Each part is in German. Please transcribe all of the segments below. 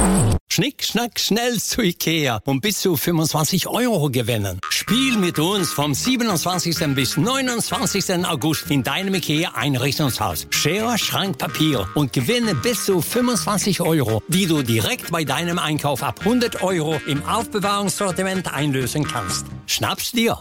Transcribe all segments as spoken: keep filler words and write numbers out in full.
Schnick, schnack, schnell zu Ikea und bis zu fünfundzwanzig Euro gewinnen. Spiel mit uns vom siebenundzwanzigsten bis neunundzwanzigsten August in deinem Ikea-Einrichtungshaus. Schere, Schrank, Papier und gewinne bis zu fünfundzwanzig Euro, die du direkt bei deinem Einkauf ab hundert Euro im Aufbewahrungssortiment einlösen kannst. Schnapp's dir!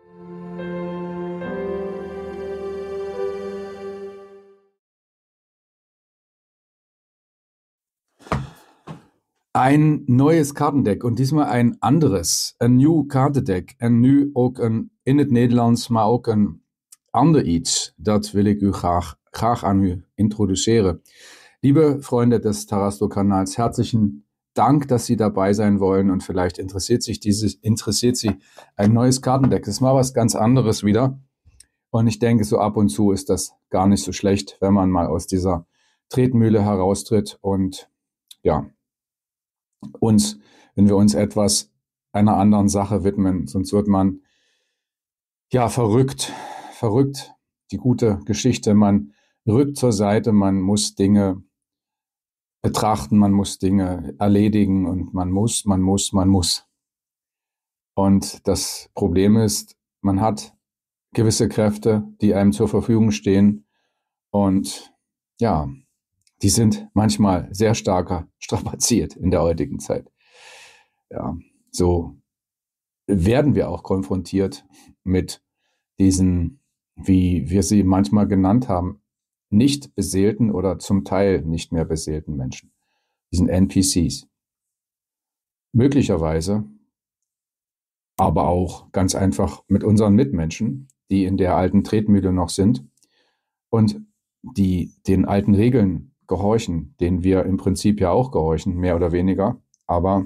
Ein neues Kartendeck und diesmal ein anderes. Een nieuw kaartendeck en nu ook een, in het Nederlands, maar ook een ander iets. Dat wil ik u graag, graag aan u introduceren. Liebe Freunde des Tarasto-Kanals, herzlichen Dank, dass Sie dabei sein wollen und vielleicht interessiert sich dieses, interessiert Sie ein neues Kartendeck. Das ist mal was ganz anderes wieder und ich denke, so ab und zu ist das gar nicht so schlecht, wenn man mal aus dieser Tretmühle heraustritt und ja, uns, wenn wir uns etwas einer anderen Sache widmen, sonst wird man ja verrückt, verrückt, die gute Geschichte, man rückt zur Seite, man muss Dinge betrachten, man muss Dinge erledigen und man muss, man muss, man muss. Und das Problem ist, man hat gewisse Kräfte, die einem zur Verfügung stehen und ja, die sind manchmal sehr stark strapaziert in der heutigen Zeit. Ja, so werden wir auch konfrontiert mit diesen, wie wir sie manchmal genannt haben, nicht beseelten oder zum Teil nicht mehr beseelten Menschen, diesen N P Cs. Möglicherweise, aber auch ganz einfach mit unseren Mitmenschen, die in der alten Tretmühle noch sind und die den alten Regeln gehorchen, denen wir im Prinzip ja auch gehorchen, mehr oder weniger. Aber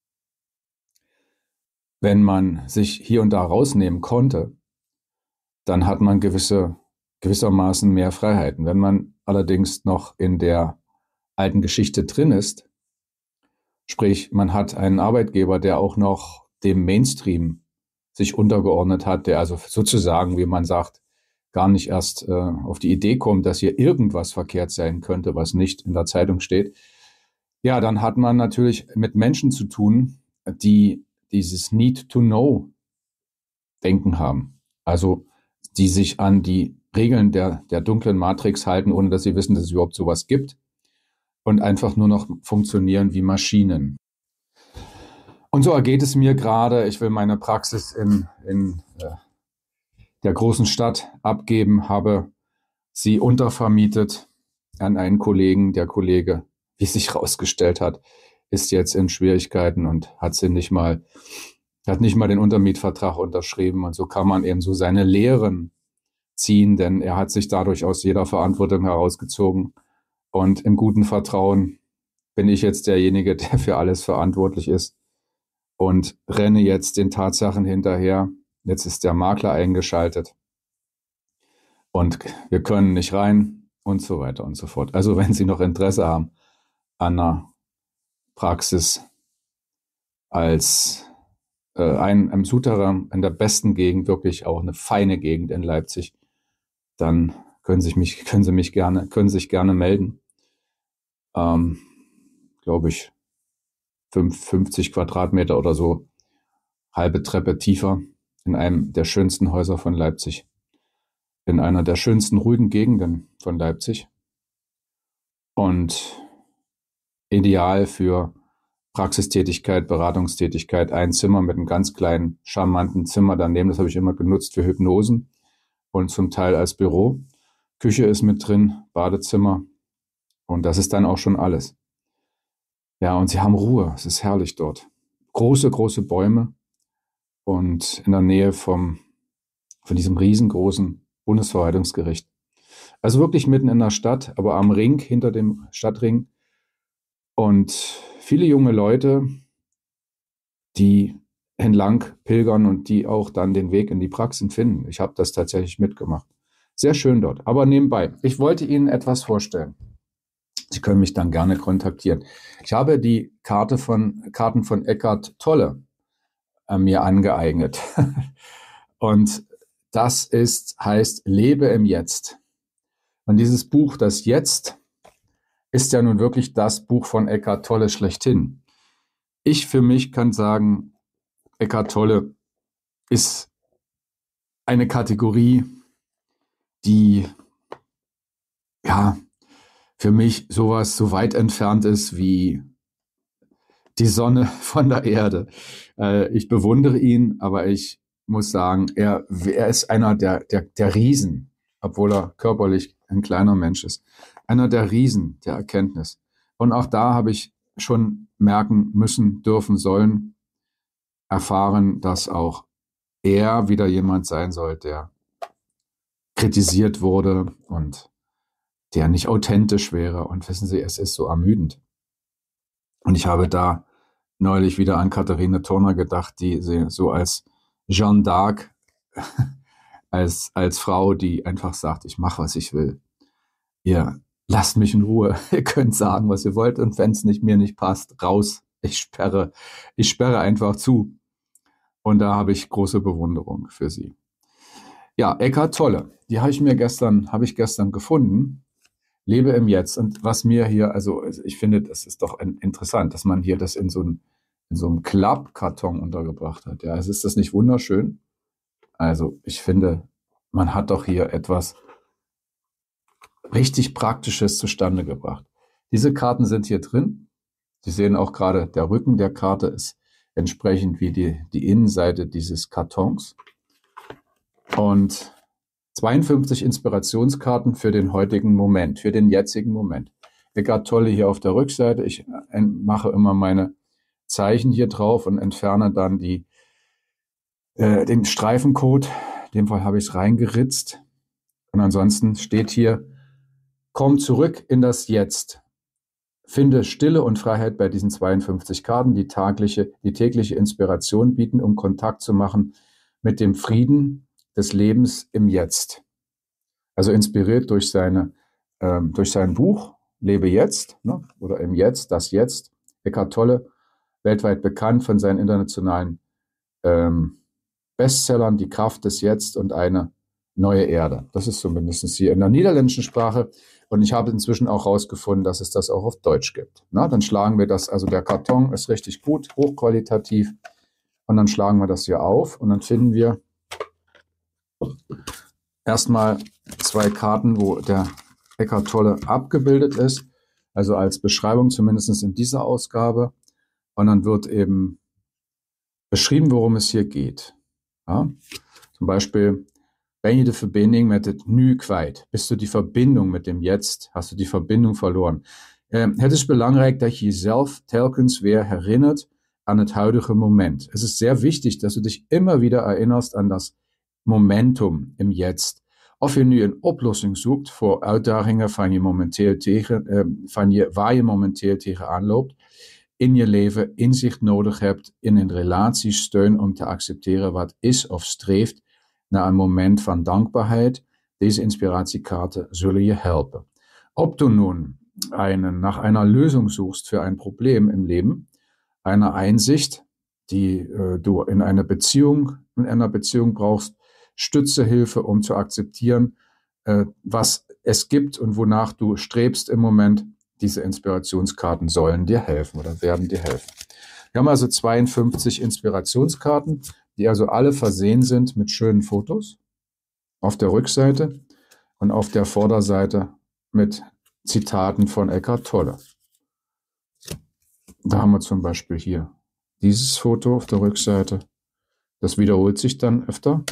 wenn man sich hier und da rausnehmen konnte, dann hat man gewisse, gewissermaßen mehr Freiheiten. Wenn man allerdings noch in der alten Geschichte drin ist, sprich, man hat einen Arbeitgeber, der auch noch dem Mainstream sich untergeordnet hat, der also sozusagen, wie man sagt, gar nicht erst äh, auf die Idee kommt, dass hier irgendwas verkehrt sein könnte, was nicht in der Zeitung steht, ja, dann hat man natürlich mit Menschen zu tun, die dieses Need-to-Know-Denken haben. Also die sich an die Regeln der, der dunklen Matrix halten, ohne dass sie wissen, dass es überhaupt sowas gibt und einfach nur noch funktionieren wie Maschinen. Und so ergeht es mir gerade. Ich will meine Praxis in, in äh, der großen Stadt abgeben, habe sie untervermietet an einen Kollegen. Der Kollege, wie sich herausgestellt hat, ist jetzt in Schwierigkeiten und hat sie nicht mal, hat nicht mal den Untermietvertrag unterschrieben. Und so kann man eben so seine Lehren ziehen, denn er hat sich dadurch aus jeder Verantwortung herausgezogen. Und im guten Vertrauen bin ich jetzt derjenige, der für alles verantwortlich ist und renne jetzt den Tatsachen hinterher. Jetzt ist der Makler eingeschaltet und wir können nicht rein und so weiter und so fort. Also wenn Sie noch Interesse haben an einer Praxis als äh, ein, einem Souterrain in der besten Gegend, wirklich auch eine feine Gegend in Leipzig, dann können Sie mich, können Sie mich gerne, können sich gerne melden. Ähm, glaube ich, fünfzig Quadratmeter oder so, halbe Treppe tiefer. In einem der schönsten Häuser von Leipzig, in einer der schönsten ruhigen Gegenden von Leipzig und ideal für Praxistätigkeit, Beratungstätigkeit, ein Zimmer mit einem ganz kleinen, charmanten Zimmer daneben, das habe ich immer genutzt für Hypnosen und zum Teil als Büro. Küche ist mit drin, Badezimmer und das ist dann auch schon alles. Ja, und sie haben Ruhe, es ist herrlich dort. Große, große Bäume. Und in der Nähe vom, von diesem riesengroßen Bundesverwaltungsgericht. Also wirklich mitten in der Stadt, aber am Ring, hinter dem Stadtring. Und viele junge Leute, die entlang pilgern und die auch dann den Weg in die Praxen finden. Ich habe das tatsächlich mitgemacht. Sehr schön dort. Aber nebenbei, ich wollte Ihnen etwas vorstellen. Sie können mich dann gerne kontaktieren. Ich habe die Karte von, Karten von Eckhart Tolle mir angeeignet. Und das ist, heißt Lebe im Jetzt. Und dieses Buch, das Jetzt, ist ja nun wirklich das Buch von Eckhart Tolle schlechthin. Ich für mich kann sagen, Eckhart Tolle ist eine Kategorie, die ja für mich sowas so weit entfernt ist wie die Sonne von der Erde. Äh, ich bewundere ihn, aber ich muss sagen, er, er ist einer der, der, der Riesen, obwohl er körperlich ein kleiner Mensch ist. Einer der Riesen der Erkenntnis. Und auch da habe ich schon merken müssen, dürfen, sollen, erfahren, dass auch er wieder jemand sein soll, der kritisiert wurde und der nicht authentisch wäre. Und wissen Sie, es ist so ermüdend. Und ich habe da neulich wieder an Katharine Turner gedacht, die sie so als Jeanne d'Arc, als, als Frau, die einfach sagt, ich mache, was ich will. Ihr lasst mich in Ruhe. Ihr könnt sagen, was ihr wollt. Und wenn es nicht, mir nicht passt, raus. Ich sperre, ich sperre einfach zu. Und da habe ich große Bewunderung für sie. Ja, Eckhart Tolle, die habe ich mir gestern, habe ich gestern gefunden. Lebe im Jetzt. Und was mir hier, also ich finde, das ist doch interessant, dass man hier das in so einem, in so einem Klappkarton untergebracht hat. Ja, also ist das nicht wunderschön? Also ich finde, man hat doch hier etwas richtig Praktisches zustande gebracht. Diese Karten sind hier drin. Sie sehen auch gerade, der Rücken der Karte ist entsprechend wie die, die Innenseite dieses Kartons. Und zweiundfünfzig Inspirationskarten für den heutigen Moment, für den jetzigen Moment. Eckhart Tolle hier auf der Rückseite. Ich mache immer meine Zeichen hier drauf und entferne dann die, äh, den Streifencode. In dem Fall habe ich es reingeritzt. Und ansonsten steht hier, komm zurück in das Jetzt. Finde Stille und Freiheit bei diesen zweiundfünfzig Karten, die tagliche, die tägliche Inspiration bieten, um Kontakt zu machen mit dem Frieden des Lebens im Jetzt. Also inspiriert durch, seine, ähm, durch sein Buch Lebe jetzt, ne, oder im Jetzt, das Jetzt. Eckhart Tolle, weltweit bekannt von seinen internationalen ähm, Bestsellern Die Kraft des Jetzt und eine neue Erde. Das ist zumindest hier in der niederländischen Sprache. Und ich habe inzwischen auch herausgefunden, dass es das auch auf Deutsch gibt. Na, dann schlagen wir das, also der Karton ist richtig gut, hochqualitativ. Und dann schlagen wir das hier auf und dann finden wir erstmal zwei Karten, wo der Eckhart Tolle abgebildet ist. Also als Beschreibung zumindest in dieser Ausgabe. Und dann wird eben beschrieben, worum es hier geht. Ja? Zum Beispiel, ben je de verbinding met het nu kwijt? Bist du die Verbindung mit dem Jetzt? Hast du die Verbindung verloren? Ähm, het is belangrijk dat je jezelf telkens weer herinnert an het huidige Moment. Es ist sehr wichtig, dass du dich immer wieder erinnerst an das Momentum im Jetzt. Of je nu een oplossing zoekt voor uitdagingen van je momenteel tegen, äh, van je, waar je momenteel tegenaan loopt, in je leven inzicht nodig hebt in een relatie steun om te accepteren wat is of streeft naar een moment van dankbaarheid. Deze Inspiratiekarte zullen je helpen. Ob du nun einen, nach einer Lösung suchst für ein Problem im Leben, einer Einsicht, die äh, du in einer Beziehung, in einer Beziehung brauchst, Stütze, Hilfe, um zu akzeptieren, äh, was es gibt und wonach du strebst im Moment. Diese Inspirationskarten sollen dir helfen oder werden dir helfen. Wir haben also zweiundfünfzig Inspirationskarten, die also alle versehen sind mit schönen Fotos auf der Rückseite und auf der Vorderseite mit Zitaten von Eckhart Tolle. Da haben wir zum Beispiel hier dieses Foto auf der Rückseite. Das wiederholt sich dann öfter.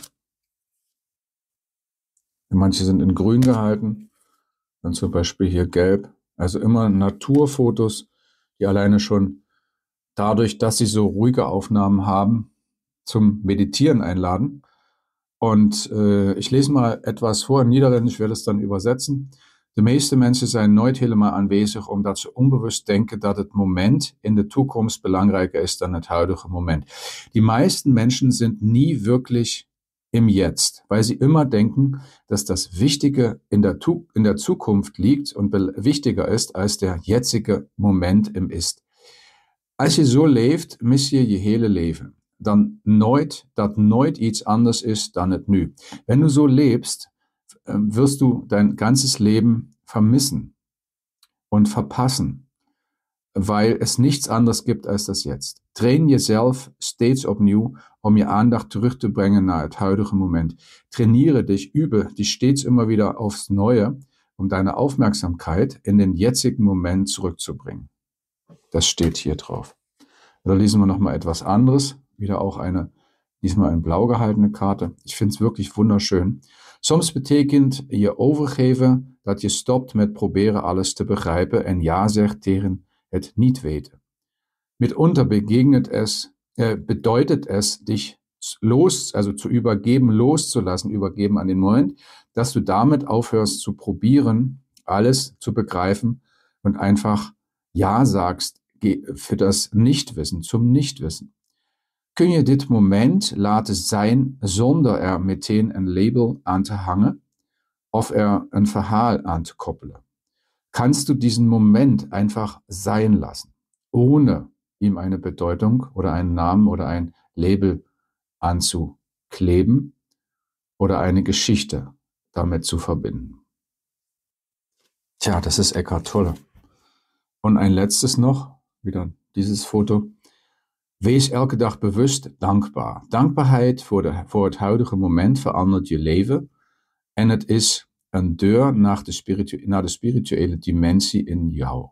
Manche sind in grün gehalten, dann zum Beispiel hier gelb. Also immer Naturfotos, die alleine schon dadurch, dass sie so ruhige Aufnahmen haben, zum Meditieren einladen. Und äh, ik lees mal etwas voor in Nederlands, ich werde es dann übersetzen. De meeste mensen zijn nooit helemaal aanwezig omdat ze onbewust denken dat het moment in de toekomst belangrijker ist dan het huidige Moment. Die meisten Menschen sind nie wirklich im Jetzt, weil sie immer denken, dass das Wichtige in der, tu- in der Zukunft liegt und be- wichtiger ist als der jetzige Moment im Ist. Als je zo leeft, mis je je hele leven. Dan nooit, dat nooit iets anders ist dan het nu. Wenn du so lebst, wirst du dein ganzes Leben vermissen. und verpassen, weil es nichts anderes gibt als das Jetzt. Train jezelf steeds opnieuw om je aandacht terug te brengen naar het huidige Moment. Trainiere dich, übe dich stets immer wieder aufs Neue, um deine Aufmerksamkeit in den jetzigen Moment zurückzubringen. Das steht hier drauf. Da lesen wir nochmal etwas anderes. Wieder auch eine, diesmal in blau gehaltene Karte. Ich finde es wirklich wunderschön. Soms betekent je overgeven dat je stopt met proberen alles te begrijpen en ja zegt tegen het niet weten. Mitunter begegnet es, äh, bedeutet es, dich los, also zu übergeben, loszulassen, übergeben an den Moment, dass du damit aufhörst zu probieren, alles zu begreifen und einfach ja sagst für das Nichtwissen, zum Nichtwissen. Kun je dit moment laten zijn zonder er meteen een label aan te hangen of er een verhaal aan te koppelen? Kannst du diesen Moment einfach sein lassen, ohne ihm eine Bedeutung oder einen Namen oder ein Label anzukleben oder eine Geschichte damit zu verbinden? Tja, das ist Eckhart Tolle. Und ein letztes noch, wieder dieses Foto. Wees elke dag bewust dankbaar. Dankbaarheid voor, de, voor het huidige moment verandert je leven en het is een deur naar de, spiritu- naar de spirituele dimensie in jou.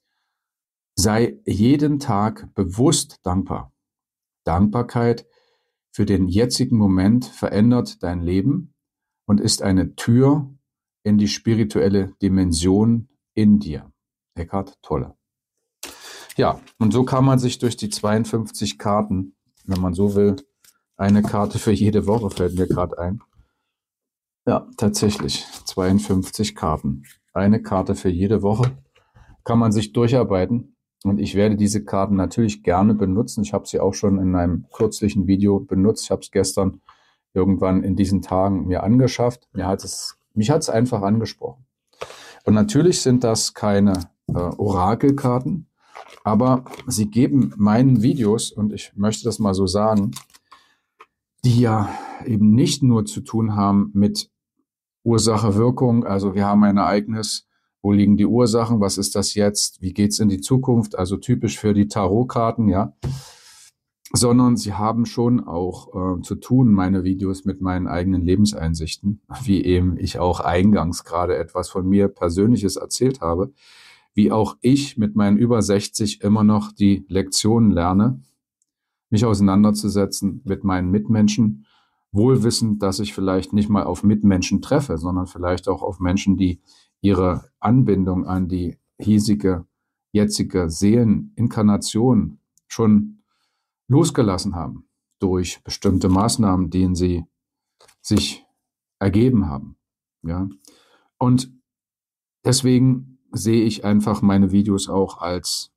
Sei jeden Tag bewusst dankbar. Dankbarkeit für den jetzigen Moment verändert dein Leben und ist eine Tür in die spirituelle Dimension in dir. Eckhart Tolle. Ja, und so kann man sich durch die zweiundfünfzig Karten, wenn man so will, eine Karte für jede Woche, fällt mir gerade ein. Ja, tatsächlich, zweiundfünfzig Karten. Eine Karte für jede Woche kann man sich durcharbeiten. Und ich werde diese Karten natürlich gerne benutzen. Ich habe sie auch schon in einem kürzlichen Video benutzt. Ich habe es gestern irgendwann in diesen Tagen mir angeschafft. Mir hat es, mich hat es einfach angesprochen. Und natürlich sind das keine äh, Orakelkarten, aber sie geben meinen Videos, und ich möchte das mal so sagen, die ja eben nicht nur zu tun haben mit Ursache-Wirkung, also wir haben ein Ereignis, wo liegen die Ursachen, was ist das jetzt, wie geht es in die Zukunft, also typisch für die Tarotkarten, ja, sondern sie haben schon auch äh, zu tun, meine Videos, mit meinen eigenen Lebenseinsichten, wie eben ich auch eingangs gerade etwas von mir Persönliches erzählt habe, wie auch ich mit meinen über sechzig immer noch die Lektionen lerne, mich auseinanderzusetzen mit meinen Mitmenschen, wohl wissend, dass ich vielleicht nicht mal auf Mitmenschen treffe, sondern vielleicht auch auf Menschen, die ihre Anbindung an die hiesige, jetzige Seeleninkarnation schon losgelassen haben durch bestimmte Maßnahmen, denen sie sich ergeben haben. Ja? Und deswegen sehe ich einfach meine Videos auch als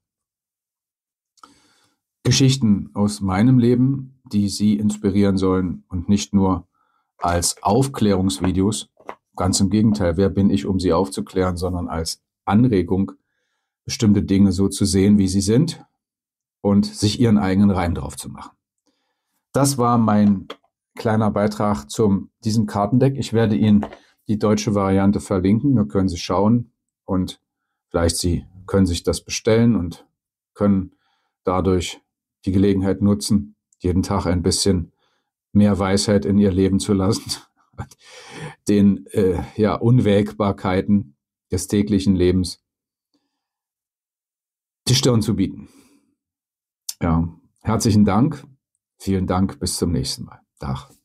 Geschichten aus meinem Leben, die Sie inspirieren sollen und nicht nur als Aufklärungsvideos. Ganz im Gegenteil, wer bin ich, um Sie aufzuklären, sondern als Anregung, bestimmte Dinge so zu sehen, wie sie sind und sich Ihren eigenen Reim drauf zu machen. Das war mein kleiner Beitrag zu diesem Kartendeck. Ich werde Ihnen die deutsche Variante verlinken, da können Sie schauen und vielleicht Sie können sich das bestellen und können dadurch die Gelegenheit nutzen, jeden Tag ein bisschen mehr Weisheit in ihr Leben zu lassen, den äh, ja, Unwägbarkeiten des täglichen Lebens die Stirn zu bieten. Ja, herzlichen Dank, vielen Dank, bis zum nächsten Mal. Tag.